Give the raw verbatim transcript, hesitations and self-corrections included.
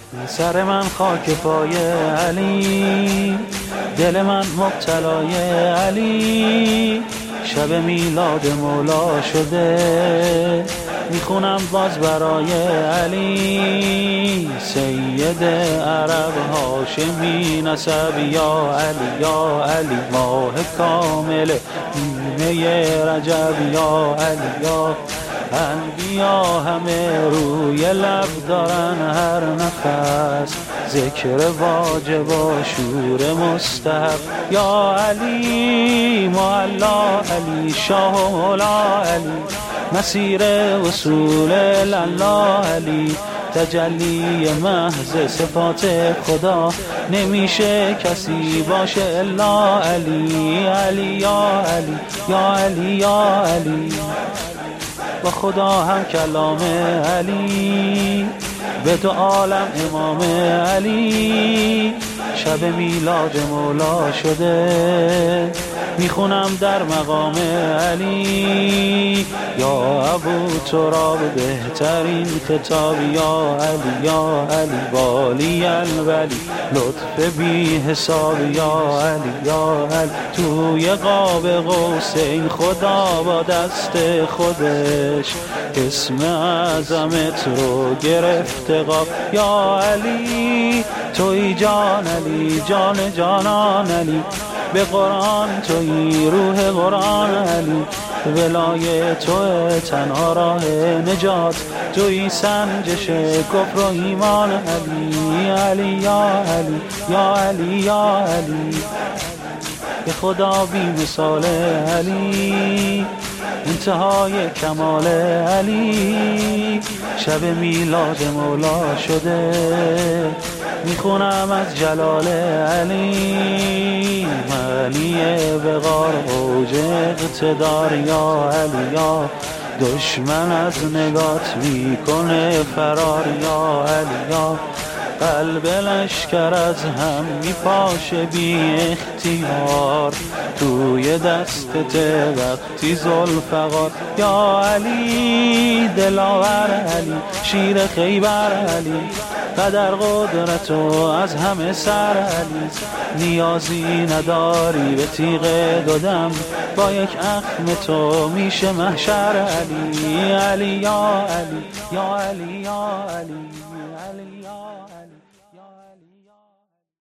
سر من خاک پای علی، دل من مبتلای علی. شب میلاد مولا شده، میخونم باز برای علی. سید عرب هاشمی نسب یا علی یا علی، ماه کامل نیمه رجب یا علی یا انبیا همه روی لب دارن هر نفس ذکر واجب و شور مستحب یا علی. معلا علی شاه و مولا علی، مسیر وصول الله علی. تجلی محض صفات خدا، نمیشه کسی باشه الا علی. علی یا علی یا علی یا علی، با خدا هم کلام علی، به دو عالم امام علی. شب میلاد مولا شده، میخونم در مقام علی. یا ابو تراب بهترین خطاب یا علی یا علی. والی الولی لطف بی حساب یا علی یا علی. توی قاب قوسین خدا با دست خودش اسم عظمت رو گرفته قاب یا علی. توی جان علی جان جانان علی، به قرآن توی روح قرآن علی. ولای توی تنها راه نجات، توی سنجش کفر و ایمان علی. علی یا علی یا علی یا علی، به خدا بی مثال علی، انتهای کمال علی. شب میلاد مولا شده، میخونم از جلال علی. علی بغار اوج اقتدار یا علی یا، دشمن از نگات میکنه فرار یا علی یا. قلب لشکر از هم میپاشه بی اختیار، توی دستت وقتی ذوالفقار یا علی. دلاور علی شیر خیبر علی، قدر قدرتو از همه سر علی. نیازی نداری به تیغ دودم، با یک اخم تو میشه محشر علی. علی یا علی یا علی یا علی.